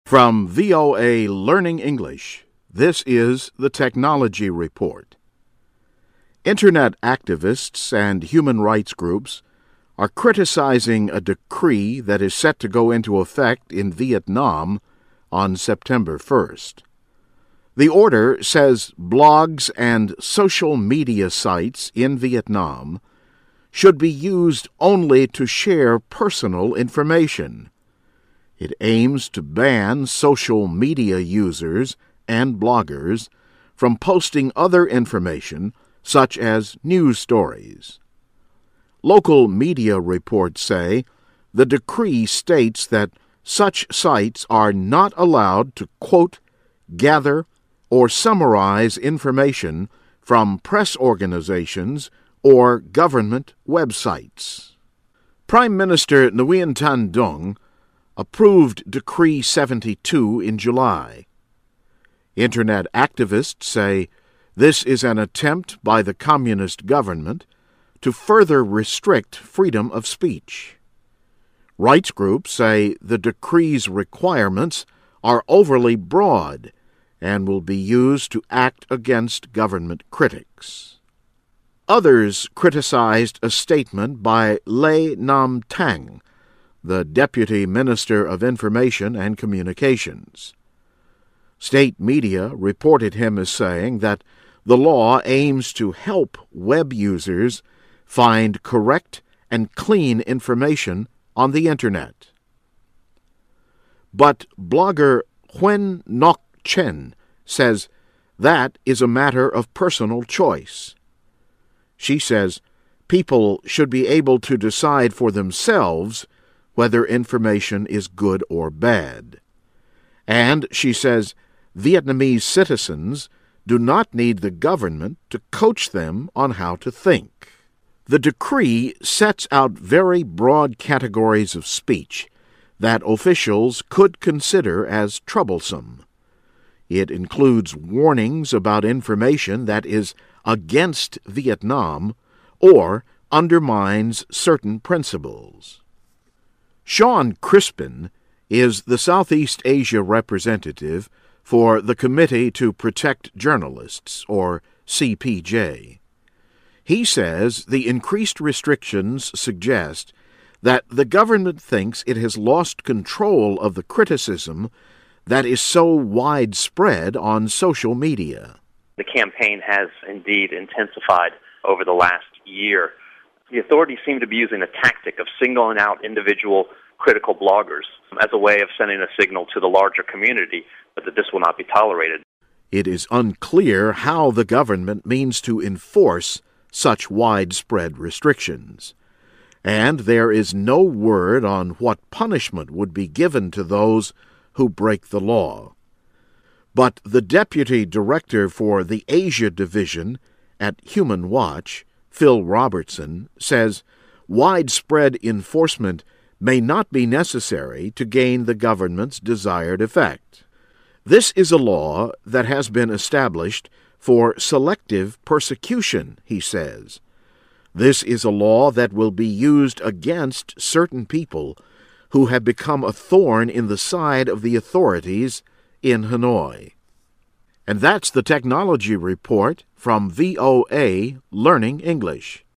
From VOA Learning English, this is the Technology Report. Internet activists and human rights groups are criticizing a decree that is set to go into effect in Vietnam on September 1st. The order says blogs and social media sites in Vietnam should be used only to share personal information. It aims to ban social media users and bloggers from posting other information, such as news stories. Local media reports say the decree states that such sites are not allowed to quote, gather, or summarize information from press organizations or government websites. Prime Minister Nguyen Thanh Dung approved Decree 72 in July. Internet activists say this is an attempt by the communist government to further restrict freedom of speech. Rights groups say the decree's requirements are overly broad and will be used to act against government critics. Others criticized a statement by Lê Nam Thang, the Deputy Minister of Information and Communications. State media reported him as saying that the law aims to help web users find correct and clean information on the Internet. But blogger Huyen Ngoc Chen says that is a matter of personal choice. She says people should be able to decide for themselves whether information is good or bad. And she says Vietnamese citizens do not need the government to coach them on how to think. The decree sets out very broad categories of speech that officials could consider as troublesome. It includes warnings about information that is against Vietnam or undermines certain principles. Sean Crispin is the Southeast Asia representative for the Committee to Protect Journalists, or CPJ. He says the increased restrictions suggest that the government thinks it has lost control of the criticism that is so widespread on social media. The campaign has indeed intensified over the last year. The authorities seem to be using a tactic of singling out individual critical bloggers as a way of sending a signal to the larger community that this will not be tolerated. It is unclear how the government means to enforce such widespread restrictions, and there is no word on what punishment would be given to those who break the law. But the Deputy Director for the Asia Division at Human Watch, Phil Robertson, says widespread enforcement may not be necessary to gain the government's desired effect. This is a law that has been established for selective persecution, he says. This is a law that will be used against certain people who have become a thorn in the side of the authorities in Hanoi. And that's the Technology Report from VOA Learning English.